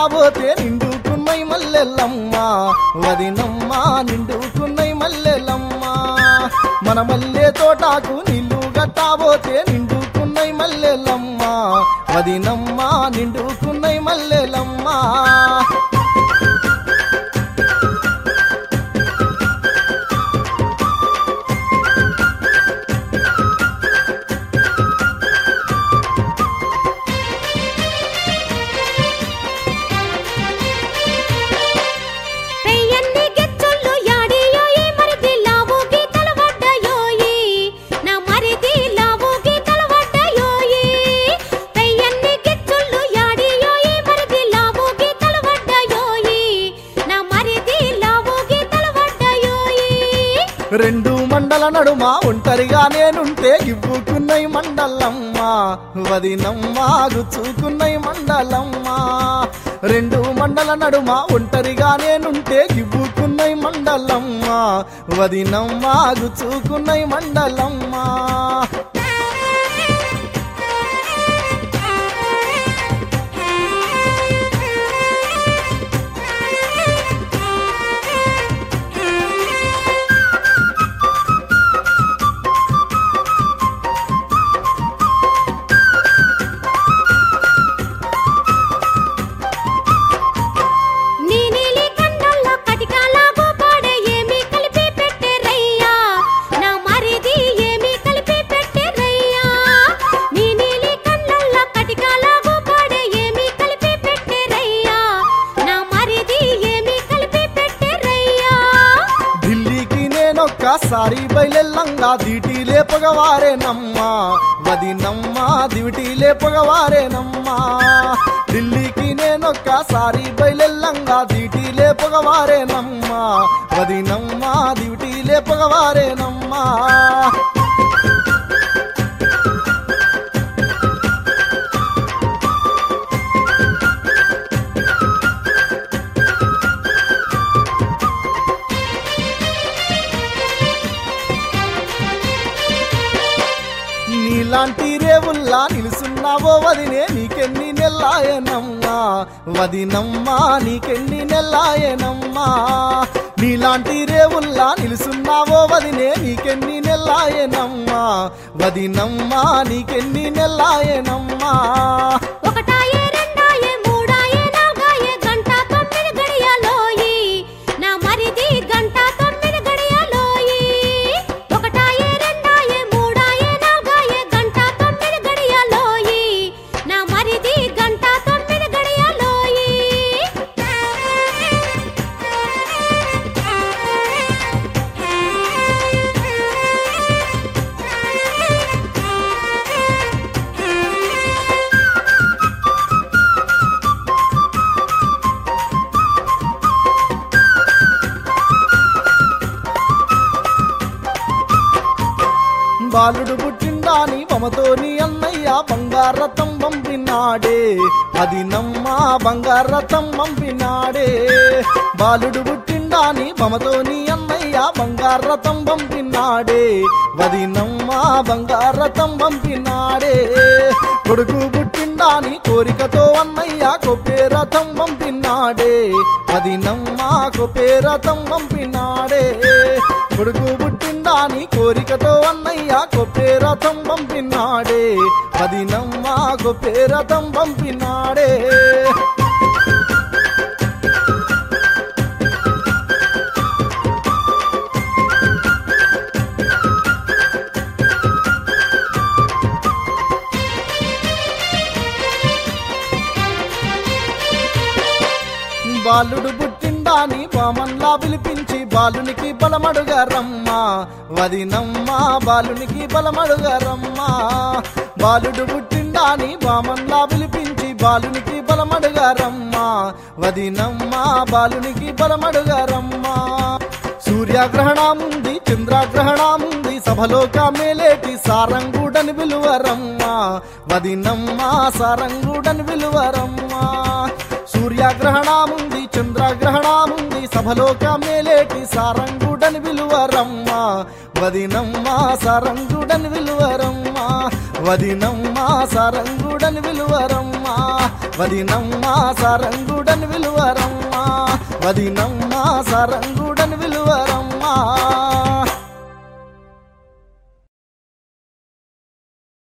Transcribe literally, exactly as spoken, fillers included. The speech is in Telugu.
గట్టాబోతే నిండుకున్నై మల్లెలమ్మ వదినమ్మ నిండుకున్నై మల్లెలమ్మ మన మల్లె తోటకు నీళ్లు గట్టాబోతే నిండుకున్నై మల్లెలమ్మ వదినమ్మ నిండుకున్నై మల్లెలమ్మ రెండు మండల నడుమ ఒంటరిగా నేనుంటే గివ్వుకున్నై మండలమ్మ వదినమ్మ గుచ్చుకున్నై మండలమ్మ రెండు మండల నడుమ ఒంటరిగా నేనుంటే గివ్వుకున్నై మండలమ్మ వదినమ్మ గుచ్చుకున్నై మండలమ్మ సారీ బయలెల్లంగా దివిటి లేపగవారేనమ్మ వదినమ్మ దివిటి లేపగవారేనమ్మ ఢిల్లీకి నేనొక్కసారి బయలెల్లంగా దివిటి లేపగవారేనమ్మ వదినమ్మ దివిటి లేపగవారేనమ్మ నీలాంటి రేవుల్లా నిలుసున్నావో వదినే నీకెన్ని నెల్లాయనమ్మా వదినమ్మా నీకెన్ని నెల్లాయనమ్మా నీలాంటి రేవుల్లా నిలుసున్నావో వదినే నీకెన్ని నెల్లాయనమ్మా వదినమ్మా నీకెన్ని నెల్లాయనమ్మా బాలుడు పుట్టిండాని మమతోని అన్నయ్య బంగారతం పంపినాడే వదినమ్మ బంగారతం పంపినాడే బాలుడు పుట్టిండాని మమతోని అన్నయ్య బంగారతం పంపినాడే వదినమ్మ బంగారతం పంపినాడే కొడుకు పుట్టిండాని కోరికతో అన్నయ్య కొప్పేరథం పంపినాడే వదినమ్మ కొప్పేరథం పంపినాడే కొడుకు పుట్టిండాని కోరికతో అన్నయ్య కొప్పేరథం పంపినాడే వదినమ్మ కొప్పేరథం పంపినాడే బాలుడు పుట్టిండాని బామన్లా పిలిపించి బాలునికి బలమడుగరమ్మ వదినమ్మ బాలునికి బలమడుగరమ్మ బాలుడు పుట్టిండాని బామన్లా పిలిపించి బాలునికి బలమడుగరమ్మ వదినమ్మ బాలునికి బలమడుగరమ్మ సూర్యగ్రహణముంది చంద్రగ్రహణముంది సభలోక మేలేటి సారంగుడని విలువరమ్మ వదినమ్మ సారంగుడని విలువరమ్మ సూర్యగ్రహణముంది చంద్రగ్రహణముంది సభలోక మేలేటి సారంగుడని విలువరమ్మ వదినమ్మ సారంగుడని విలువరమ్మ వదినమ్మ సారంగుడ సారంగుడని విలువరమ్మా వదినమ్మ సారంగుడని విలువరమ్మా వదినమ్మ సారంగుడని విలువరమ్మా